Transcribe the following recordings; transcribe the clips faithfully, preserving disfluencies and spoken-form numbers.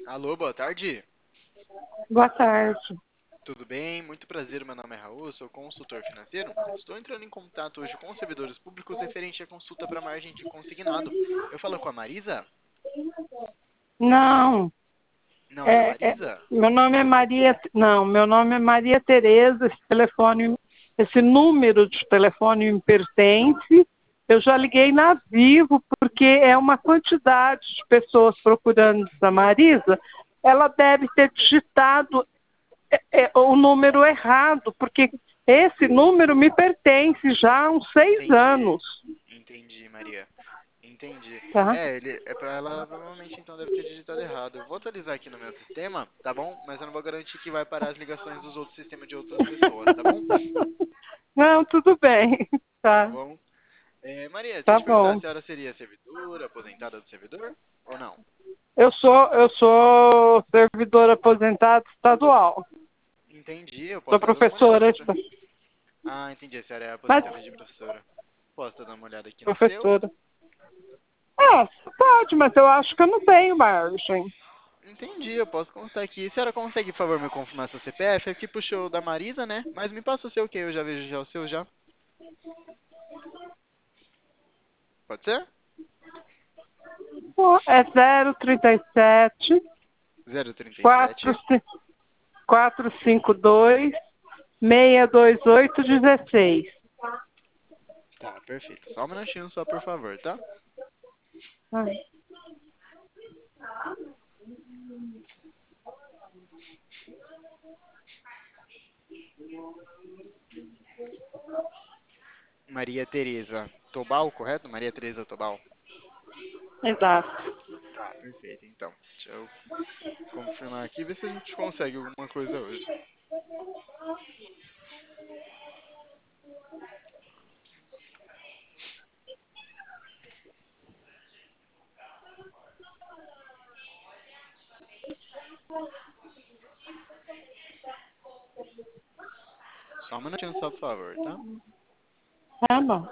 Alô, boa tarde. Boa tarde. Tudo bem? Muito prazer, meu nome é Raul, sou consultor financeiro. Estou entrando em contato hoje com os servidores públicos referente à consulta para margem de consignado. Eu falo com a Marisa? Não, Não é a é, é- Marisa? meu nome é Maria. Não, meu nome é Maria Tereza. Esse telefone, esse número de telefone me pertence. Eu já liguei na Vivo porque é uma quantidade de pessoas procurando essa Marisa. Ela deve ter digitado é, é, o número errado, porque esse número me pertence já há uns seis Entendi, anos, entendi, Maria. Entendi. tá? É, ele é para ela, provavelmente então deve ter digitado errado. Eu vou atualizar aqui no meu sistema, tá bom? Mas eu não vou garantir que vai parar as ligações dos outros sistemas de outras pessoas, tá bom? Não, tudo bem, Tá tá? bom? É, Maria, deixa eu Tá te perguntar, a bom. senhora seria servidora, aposentada do servidor ou não? Eu sou, eu sou servidora aposentada estadual. Entendi, eu Sou posso estar dando uma olhada professora, aqui pra... esta- Ah, entendi, a senhora é mas aposentada de professora. Posso estar dando uma olhada aqui no seu? professora. Ah, pode, mas eu acho que eu não tenho margem. Entendi, eu posso constar aqui. A senhora consegue, por favor, me confirmar seu C P F? Aqui puxou da Marisa, né? Mas me passa o seu que eu já vejo já o seu já. Pode ser? Pô, é zero trinta e sete Zero trinta e quatro sete. quatro cinco dois seis dois oito dezesseis. Tá, perfeito. Só um minutinho só, por favor, tá? Ai, Maria Tereza Tobal, correto? Maria Tereza Tobal. exato. Tá, perfeito. Então, deixa eu confirmar aqui, ver se a gente consegue alguma coisa hoje. Só um minutinho só, por favor, tá? Tá bom.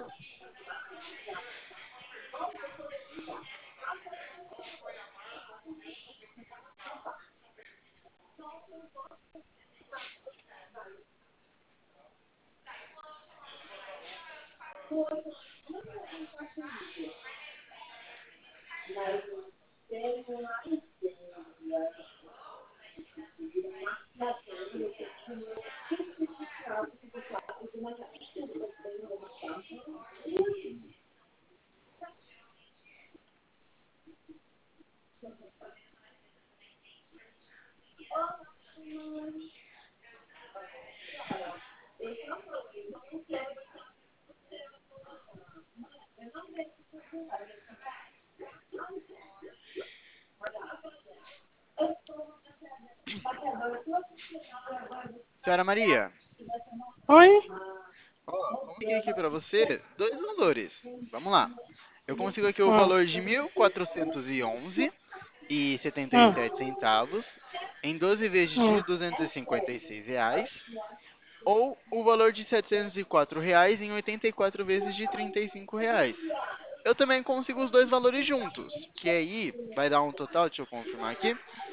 Senhora Maria, Oi? ó, consegui aqui pra você dois valores. Vamos lá. Eu consigo aqui o Hum, valor de mil quatrocentos e onze e setenta e hum, sete centavos em doze vezes de hum. duzentos e cinquenta e seis reais ou o valor de setecentos e quatro reais em oitenta e quatro vezes de trinta e cinco reais. Eu também consigo os dois valores juntos, que aí vai dar um total, deixa eu confirmar aqui.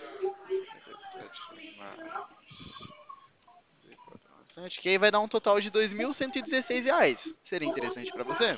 Acho que aí vai dar um total de dois mil cento e dezesseis reais. Seria interessante para você?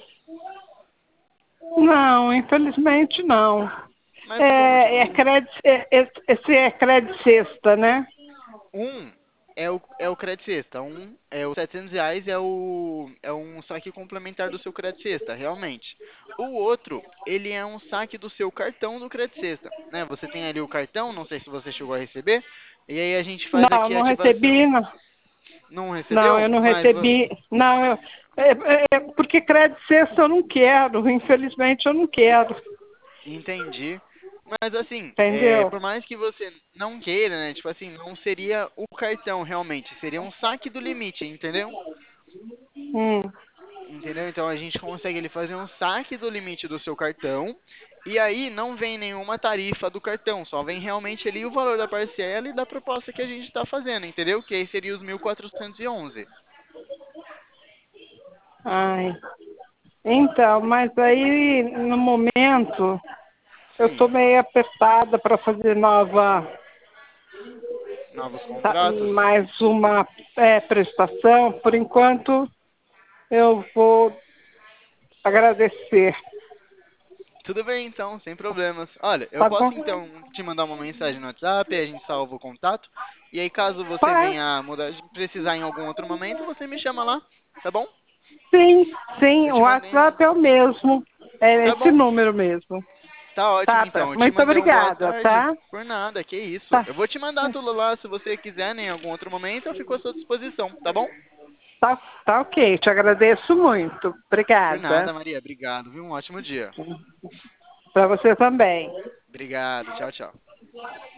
Não, infelizmente não. Mas por qual É, é motivo? crédito, é- é- esse é crédito sexta, né? Um é o, é o crédito sexta, um é os setecentos reais é o é um saque complementar do seu crédito sexta, realmente. O outro, ele é um saque do seu cartão do crédito sexta, né? Você tem ali o cartão, não sei se você chegou a receber, e aí a gente faz Não, aqui a não recebi, ativação. não. Não Não, recebeu? eu não Mas você recebi. Não, eu, é, é- é porque crédito sexta eu não quero. Infelizmente eu não quero. entendi. Mas assim, é, Entendeu? por mais que você não queira, né? Tipo assim, não seria o cartão realmente, seria um saque do limite, entendeu? Hum. Entendeu? Então a gente consegue ele fazer um saque do limite do seu cartão e aí não vem nenhuma tarifa do cartão, só vem realmente ali o valor da parcela e da proposta que a gente está fazendo, entendeu? Que aí seria os mil quatrocentos e onze. Ai. Então, mas aí no momento Eu Sim. estou meio apertada para fazer nova, Novos tá, contratos? mais uma é, prestação. Por enquanto, eu vou agradecer. Tudo bem, então, sem problemas. Olha, eu Tá bom? posso então te mandar uma mensagem no WhatsApp, aí a gente salva o contato. E aí, caso você Tá. venha mudar, precisar em algum outro momento, você me chama lá, tá bom? Sim, sim, Eu o te mandei um. WhatsApp é o mesmo. É Tá esse bom, número mesmo. tá ótimo Tá, tá. então. Eu te Muito mandei um boa obrigada, tarde. tá? Por nada, que isso. Tá. Eu vou te mandar tudo lá, se você quiser, né, em algum outro momento, eu fico à sua disposição, tá bom? Tá, tá ok, te agradeço muito. Por Obrigada. nada, Maria. Obrigado, viu? Um ótimo dia. Para você também. Obrigado. Tchau, tchau.